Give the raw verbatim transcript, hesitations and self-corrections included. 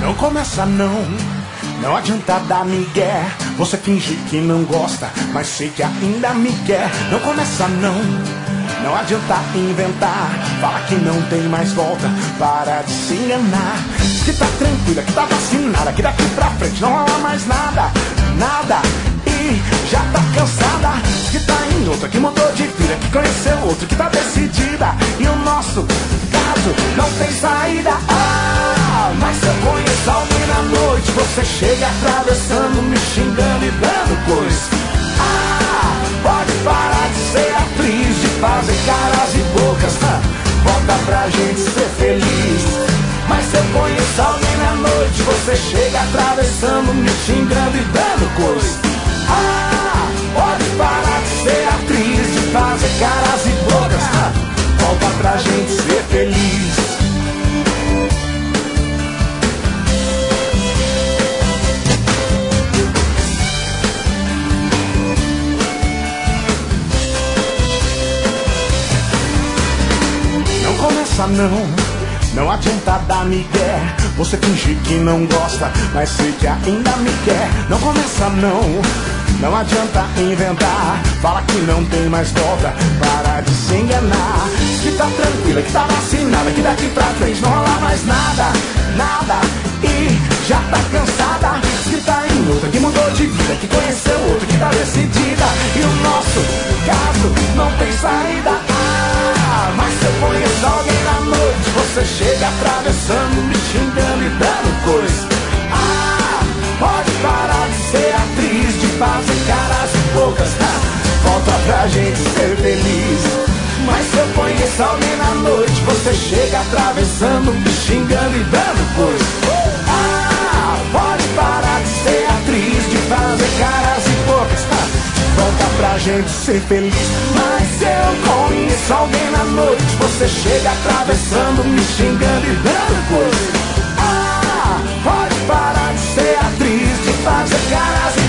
Não começa não, não adianta dar migué. Você finge que não gosta, mas sei que ainda me quer. Não começa não, não adianta inventar. Fala que não tem mais volta, para de se enganar. Diz que tá tranquila, que tá vacinada, que daqui pra frente não rola mais nada, nada. E já tá cansada. Diz que tá em outra, que mudou de vida, que conheceu outro, que tá decidida. E o nosso caso não tem saída. Ah, mas se eu conheço alguém na noite, você chega atravessando, me xingando e dando coisa. Ah, pode parar de ser atriz, de fazer caras e bocas. Ah, volta pra gente ser feliz. Mas se eu conheço alguém na noite, você chega atravessando, me xingando e dando coisa. Ah, pode parar de ser atriz, de fazer caras e bocas. Ah, volta pra gente ser feliz. Não começa não, não adianta dar migué. Você fingir que não gosta, mas sei que ainda me quer. Não começa não, não adianta inventar. Fala que não tem mais volta, para de se enganar. Diz que tá tranquila, que tá vacinada, que daqui pra frente não rola mais nada, nada. E já tá cansada. Diz que tá em outra, que mudou de vida, que conheceu outro, que tá decidida. E o nosso caso não tem saída. Ah, mas se eu conheço alguém na noite, você chega atravessando, me xingando e dando coisa. Ah, pode parar de ser atriz, de fazer caras e bocas. Ah, volta pra gente ser feliz. Mas se eu conheço alguém na noite, você chega atravessando, me xingando e dando coisa. Ah, pode parar de ser atriz, de fazer caras e bocas. Ah, volta pra gente ser feliz. Mas se eu conheço alguém na noite, você chega atravessando, me xingando e dando coisa. Ah, pode parar de ser atriz, de fazer caras